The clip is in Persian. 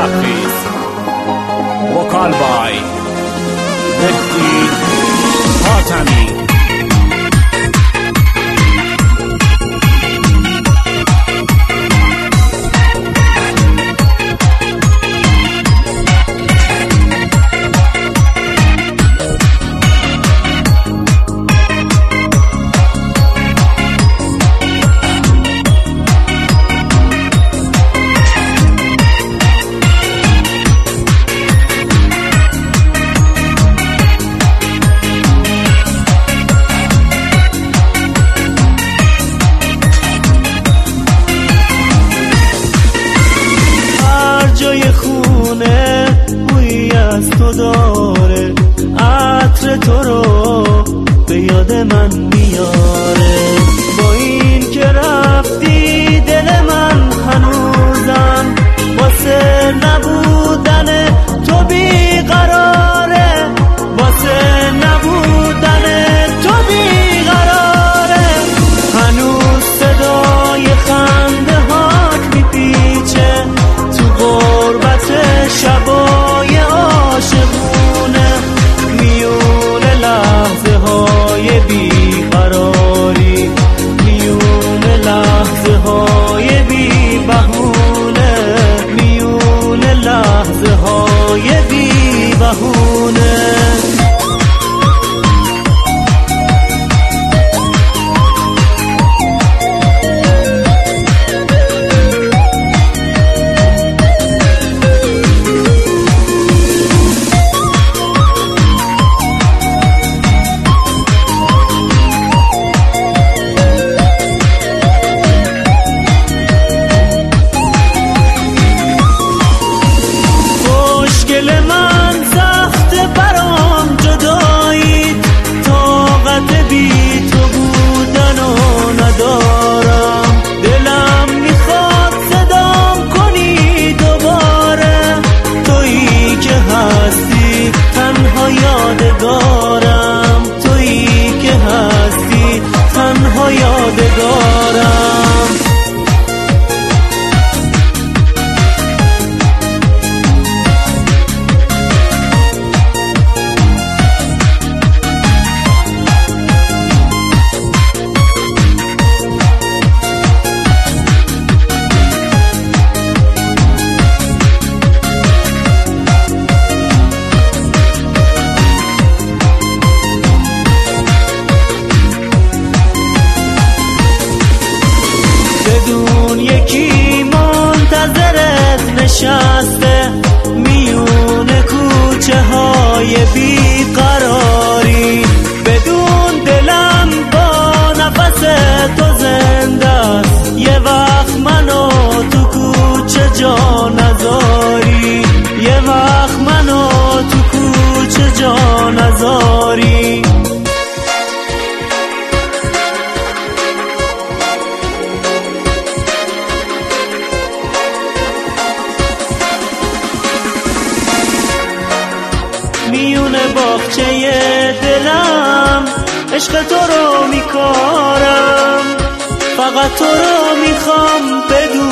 شبخیز. وکال بای مهدی حاتمی. خونه بویی از تو داره، عطر تو رو به یاد من میاره. با این که رفتی دل من هنوزم واسه نبودن تو بیقراره، واسه نبودن تو بیقراره. هنوز صدای خنده هات میپیچه تو غربت شبای عاشقونه، میون لحظه های بیقراری، میون لحظه های بی بهونه، میون لحظه های بی بهونه. دل من سخت برام جدایی، طاقت بی تو بودن و ندارم. دلم میخواد صدام کنی دوباره، تویی که هستی تنها یادگارم، تویی که هستی تنها یادگارم. بدون یکی منتظرت نشسته میون کوچه های بیقراری، بدون دلم با نفس تو زنده است. یه وقت منو تو کوچه جا نذاری، یه وقت منو تو کوچه جا نذاری. میون باغچه دلم عشق تو رو میکارم، فقط تو رو میخوام بدون